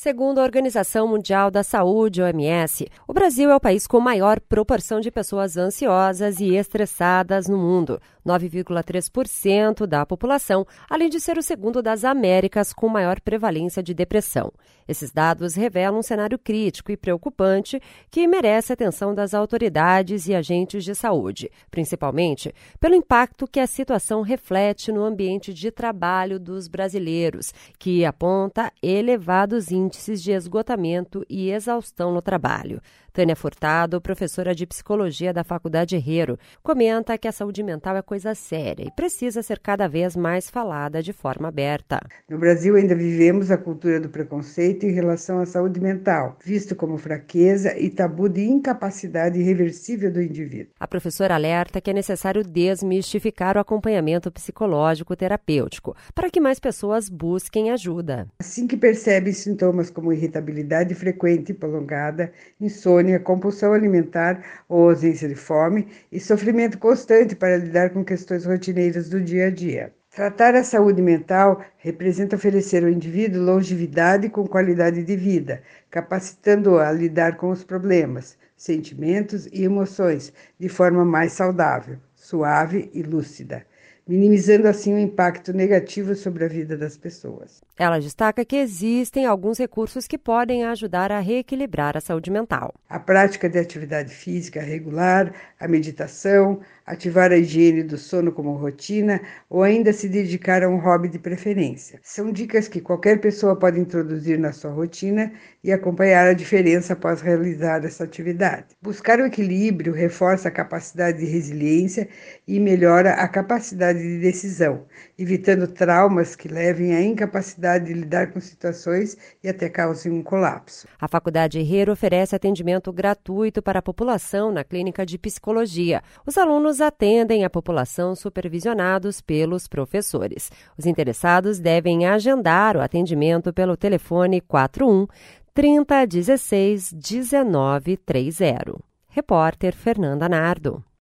Segundo a Organização Mundial da Saúde, OMS, o Brasil é o país com maior proporção de pessoas ansiosas e estressadas no mundo, 9,3% da população, além de ser o segundo das Américas com maior prevalência de depressão. Esses dados revelam um cenário crítico e preocupante que merece a atenção das autoridades e agentes de saúde, principalmente pelo impacto que a situação reflete no ambiente de trabalho dos brasileiros, que aponta elevados índices de esgotamento e exaustão no trabalho. Tânia Furtado, professora de psicologia da Faculdade Herrero, comenta que a saúde mental é coisa séria e precisa ser cada vez mais falada de forma aberta. No Brasil ainda vivemos a cultura do preconceito em relação à saúde mental, visto como fraqueza e tabu de incapacidade irreversível do indivíduo. A professora alerta que é necessário desmistificar o acompanhamento psicológico terapêutico para que mais pessoas busquem ajuda. Assim que percebem sintomas como irritabilidade frequente e prolongada, insônia, compulsão alimentar ou ausência de fome e sofrimento constante para lidar com questões rotineiras do dia a dia. Tratar a saúde mental representa oferecer ao indivíduo longevidade com qualidade de vida, capacitando-o a lidar com os problemas, sentimentos e emoções de forma mais saudável, suave e lúcida, minimizando assim o impacto negativo sobre a vida das pessoas. Ela destaca que existem alguns recursos que podem ajudar a reequilibrar a saúde mental. A prática de atividade física regular, a meditação, ativar a higiene do sono como rotina ou ainda se dedicar a um hobby de preferência. São dicas que qualquer pessoa pode introduzir na sua rotina e acompanhar a diferença após realizar essa atividade. Buscar o equilíbrio reforça a capacidade de resiliência e melhora a capacidade de decisão, evitando traumas que levem à incapacidade de lidar com situações e até causem um colapso. A Faculdade Herrero oferece atendimento gratuito para a população na clínica de psicologia. Os alunos atendem a população supervisionados pelos professores. Os interessados devem agendar o atendimento pelo telefone 41 30 16 19 30. Repórter Fernanda Nardo.